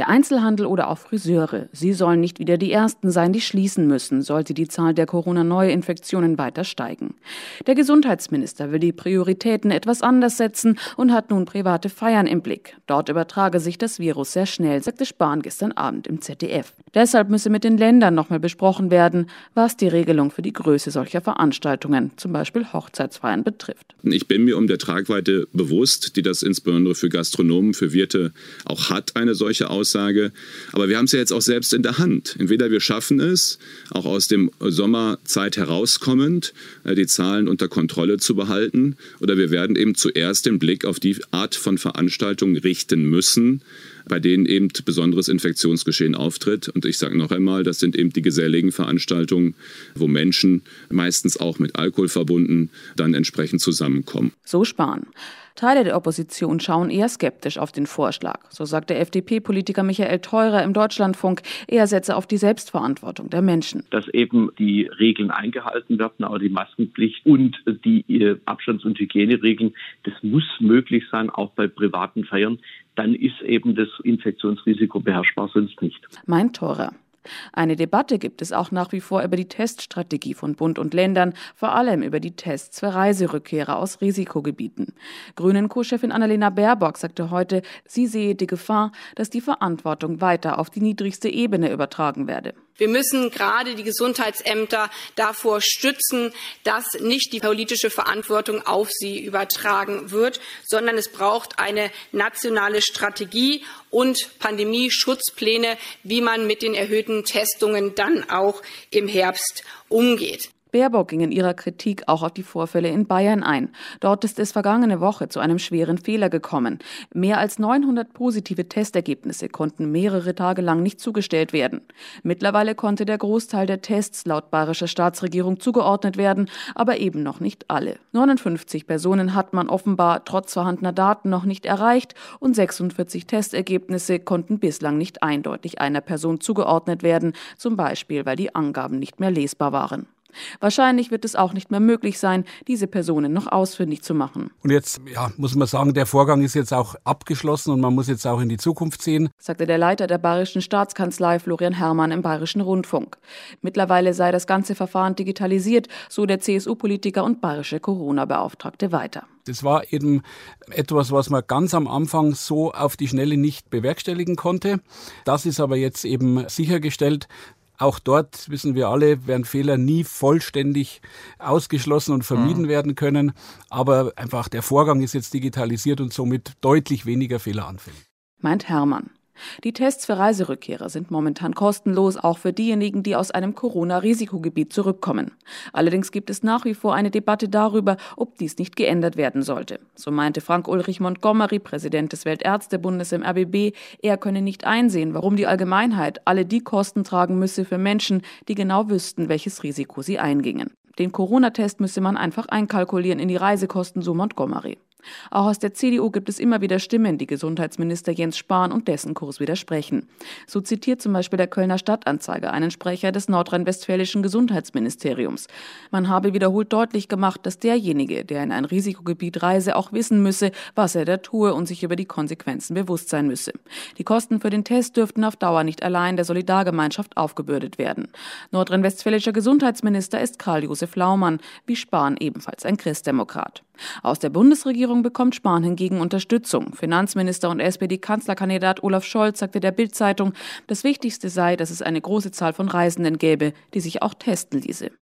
Der Einzelhandel oder auch Friseure, sie sollen nicht wieder die Ersten sein, die schließen müssen, sollte die Zahl der Corona-Neuinfektionen weiter steigen. Der Gesundheitsminister will die Prioritäten etwas anders setzen und hat nun private Feiern im Blick. Dort übertrage sich das Virus sehr schnell, sagte Spahn gestern Abend im ZDF. Deshalb müsse mit den Ländern nochmal besprochen werden, was die Regelung für die Größe solcher Veranstaltungen, zum Beispiel Hochzeitsfeiern, betrifft. Ich bin mir um der Tragweite bewusst, die das insbesondere für Gastronomen, für Wirte auch hat, eine solche Aussage. Aber wir haben es ja jetzt auch selbst in der Hand. Entweder wir schaffen es, auch aus dem Sommerzeit herauskommend, die Zahlen unter Kontrolle zu behalten, oder wir werden eben zuerst den Blick auf die Art von Veranstaltungen richten müssen, bei denen eben besonderes Infektionsgeschehen auftritt. Und ich sage noch einmal, das sind eben die geselligen Veranstaltungen, wo Menschen, meistens auch mit Alkohol verbunden, dann entsprechend zusammenkommen. So Spahn. Teile der Opposition schauen eher skeptisch auf den Vorschlag. So sagt der FDP-Politiker Michael Theurer im Deutschlandfunk, er setze auf die Selbstverantwortung der Menschen. Dass eben die Regeln eingehalten werden, auch die Maskenpflicht und die Abstands- und Hygieneregeln, das muss möglich sein, auch bei privaten Feiern. Dann ist eben das Infektionsrisiko beherrschbar, sonst nicht. Meint Theurer. Eine Debatte gibt es auch nach wie vor über die Teststrategie von Bund und Ländern, vor allem über die Tests für Reiserückkehrer aus Risikogebieten. Grünen-Co-Chefin Annalena Baerbock sagte heute, sie sehe die Gefahr, dass die Verantwortung weiter auf die niedrigste Ebene übertragen werde. Wir müssen gerade die Gesundheitsämter davor stützen, dass nicht die politische Verantwortung auf sie übertragen wird, sondern es braucht eine nationale Strategie und Pandemieschutzpläne, wie man mit den erhöhten Testungen dann auch im Herbst umgeht. Baerbock ging in ihrer Kritik auch auf die Vorfälle in Bayern ein. Dort ist es vergangene Woche zu einem schweren Fehler gekommen. Mehr als 900 positive Testergebnisse konnten mehrere Tage lang nicht zugestellt werden. Mittlerweile konnte der Großteil der Tests laut bayerischer Staatsregierung zugeordnet werden, aber eben noch nicht alle. 59 Personen hat man offenbar trotz vorhandener Daten noch nicht erreicht und 46 Testergebnisse konnten bislang nicht eindeutig einer Person zugeordnet werden, zum Beispiel weil die Angaben nicht mehr lesbar waren. Wahrscheinlich wird es auch nicht mehr möglich sein, diese Personen noch ausfindig zu machen. Und jetzt muss man sagen, der Vorgang ist jetzt auch abgeschlossen und man muss jetzt auch in die Zukunft sehen, sagte der Leiter der Bayerischen Staatskanzlei Florian Herrmann im Bayerischen Rundfunk. Mittlerweile sei das ganze Verfahren digitalisiert, so der CSU-Politiker und bayerische Corona-Beauftragte weiter. Das war eben etwas, was man ganz am Anfang so auf die Schnelle nicht bewerkstelligen konnte. Das ist aber jetzt eben sichergestellt. Auch dort, wissen wir alle, werden Fehler nie vollständig ausgeschlossen und vermieden werden können. Aber einfach der Vorgang ist jetzt digitalisiert und somit deutlich weniger fehleranfällig. Meint Herrmann. Die Tests für Reiserückkehrer sind momentan kostenlos, auch für diejenigen, die aus einem Corona-Risikogebiet zurückkommen. Allerdings gibt es nach wie vor eine Debatte darüber, ob dies nicht geändert werden sollte. So meinte Frank-Ulrich Montgomery, Präsident des Weltärztebundes im RBB, er könne nicht einsehen, warum die Allgemeinheit alle die Kosten tragen müsse für Menschen, die genau wüssten, welches Risiko sie eingingen. Den Corona-Test müsse man einfach einkalkulieren in die Reisekosten, so Montgomery. Auch aus der CDU gibt es immer wieder Stimmen, die Gesundheitsminister Jens Spahn und dessen Kurs widersprechen. So zitiert zum Beispiel der Kölner Stadtanzeiger einen Sprecher des nordrhein-westfälischen Gesundheitsministeriums. Man habe wiederholt deutlich gemacht, dass derjenige, der in ein Risikogebiet reise, auch wissen müsse, was er da tue und sich über die Konsequenzen bewusst sein müsse. Die Kosten für den Test dürften auf Dauer nicht allein der Solidargemeinschaft aufgebürdet werden. Nordrhein-westfälischer Gesundheitsminister ist Karl-Josef Laumann, wie Spahn ebenfalls ein Christdemokrat. Aus der Bundesregierung bekommt Spahn hingegen Unterstützung. Finanzminister und SPD-Kanzlerkandidat Olaf Scholz sagte der Bild-Zeitung, das Wichtigste sei, dass es eine große Zahl von Reisenden gäbe, die sich auch testen ließe.